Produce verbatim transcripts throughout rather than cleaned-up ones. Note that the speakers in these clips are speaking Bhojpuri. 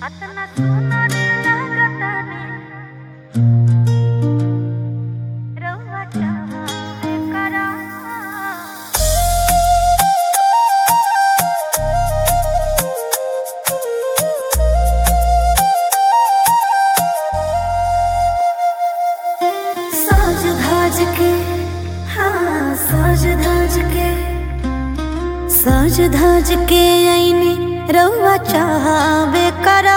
अतना सुंदर लागतानी रउआ चाहे करा। साज धाज के हाँ साज धाज के साज धाज के आईने रउआ चाहे करा।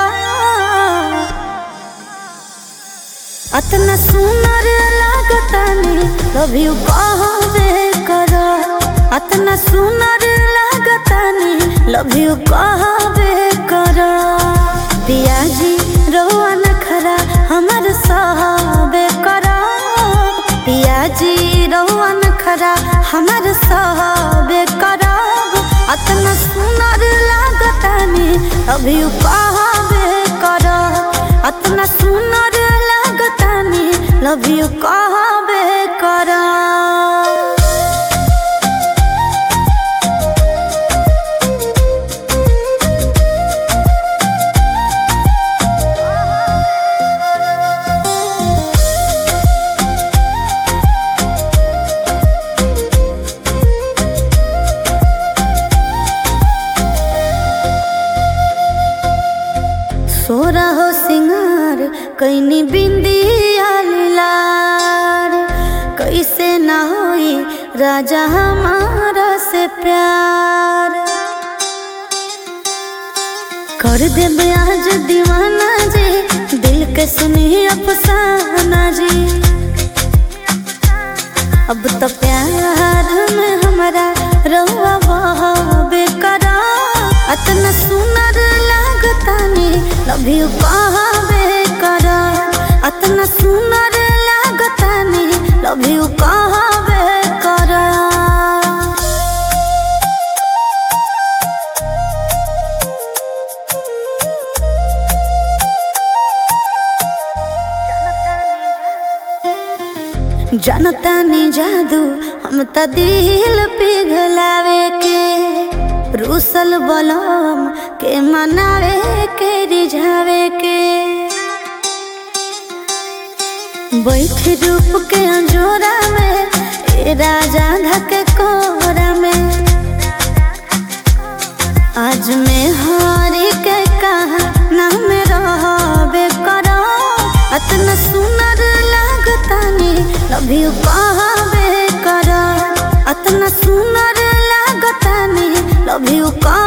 अतना सुंदर लागतानी लव यू कहबे करा। अतना सुंदर लागतानी लव यू कहबे करा। पियाजी रउआ नखरा हमर सहबे करा। पियाजी रउआ नखरा हमर सहबे करा। अतना सुंदर लागतानी लव यू कहबे करा। अतना सुंदर लागतानी लव यू कहबे करा। सोरा हो सिंगार कैनी बिंदिया लार। कैसे ना होई राजा हमारा से प्यार। कर दे आज दीवाना जी दिल के सुनी अफसाना जी। अब तो प्यार में हमारा रउआ बहबे करा। अतना सुंदर लागतानी लव यू कहबे करा। अतना सुंदर लागतानी लव यू कहबे करा। जनतानी जादू हम त दिल पिघलावे के। रूसल बलम के मनावे के रिझावे के। बैठ रूप के अंजोरा में ए राजा धके कोरा में। आज में हारी के कहा नाम रहबे करा। अतना सुंदर लागतानी लव यू कहबे करा। अतना सुंदर लागतानी लव यू।